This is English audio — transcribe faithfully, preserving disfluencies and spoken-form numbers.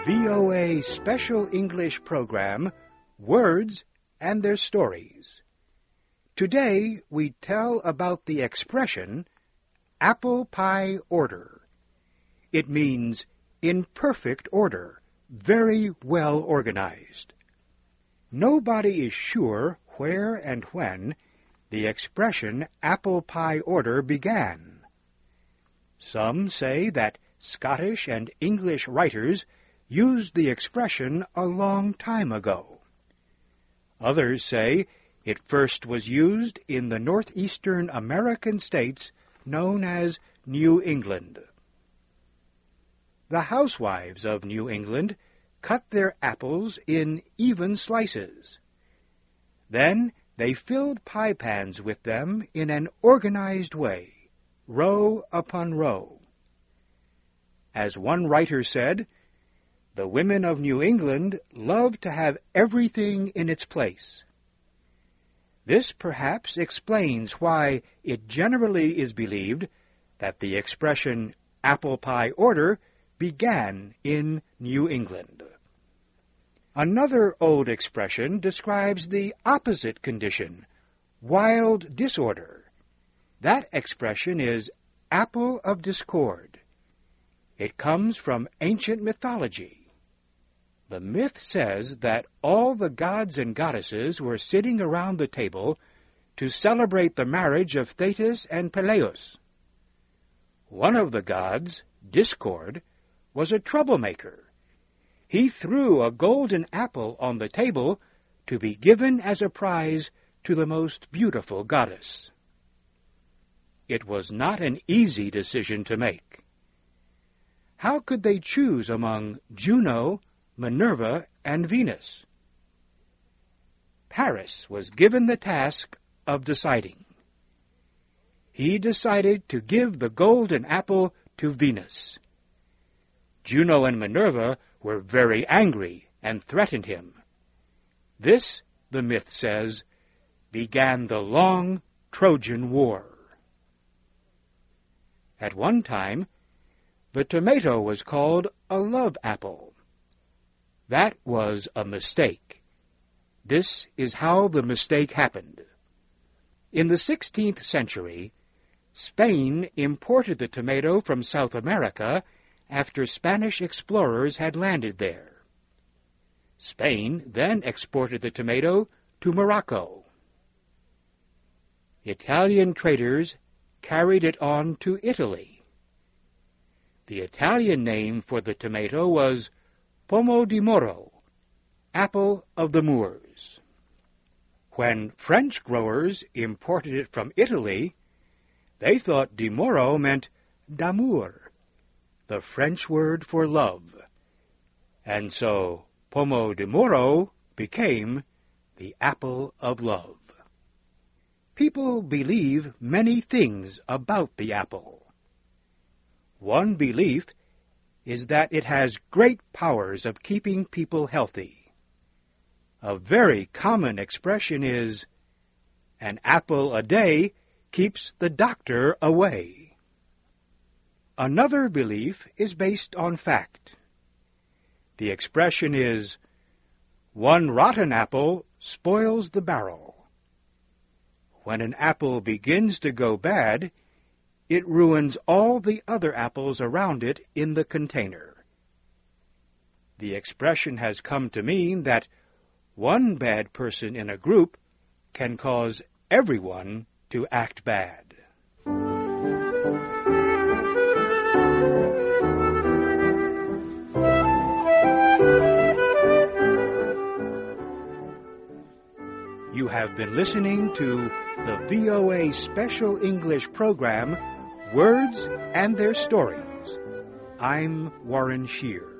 V O A special English program, Words and Their Stories. Today we tell about the expression, apple pie order. It means in perfect order, very well organized. Nobody is sure where and when the expression apple pie order began. Some say that Scottish and English writers used the expression a long time ago. Others say it first was used in the northeastern American states known as New England. The housewives of New England cut their apples in even slices. Then they filled pie pans with them in an organized way, row upon row. As one writer said, the women of New England loved to have everything in its place. This perhaps explains why it generally is believed that the expression apple pie order began in New England. Another old expression describes the opposite condition, wild disorder. That expression is apple of discord. It comes from ancient mythology. The myth says that all the gods and goddesses were sitting around the table to celebrate the marriage of Thetis and Peleus. One of the gods, Discord, was a troublemaker. He threw a golden apple on the table to be given as a prize to the most beautiful goddess. It was not an easy decision to make. How could they choose among Juno, Minerva, and Venus? Paris was given the task of deciding. He decided to give the golden apple to Venus. Juno and Minerva were very angry and threatened him. This, the myth says, began the long Trojan War. At one time, the tomato was called a love apple. That was a mistake. This is how the mistake happened. In the sixteenth century, Spain imported the tomato from South America after Spanish explorers had landed there. Spain then exported the tomato to Morocco. Italian traders carried it on to Italy. The Italian name for the tomato was Pomo di Moro, apple of the Moors. When French growers imported it from Italy, they thought di Moro meant d'amour, the French word for love, and so Pomo di Moro became the apple of love. People believe many things about the apple. One belief is that it has great powers of keeping people healthy. A very common expression is, an apple a day keeps the doctor away. Another belief is based on fact. The expression is, one rotten apple spoils the barrel. When an apple begins to go bad, it ruins all the other apples around it in the container. The expression has come to mean that one bad person in a group can cause everyone to act bad. You have been listening to the V O A Special English program, Words and Their Stories. I'm Warren Shear.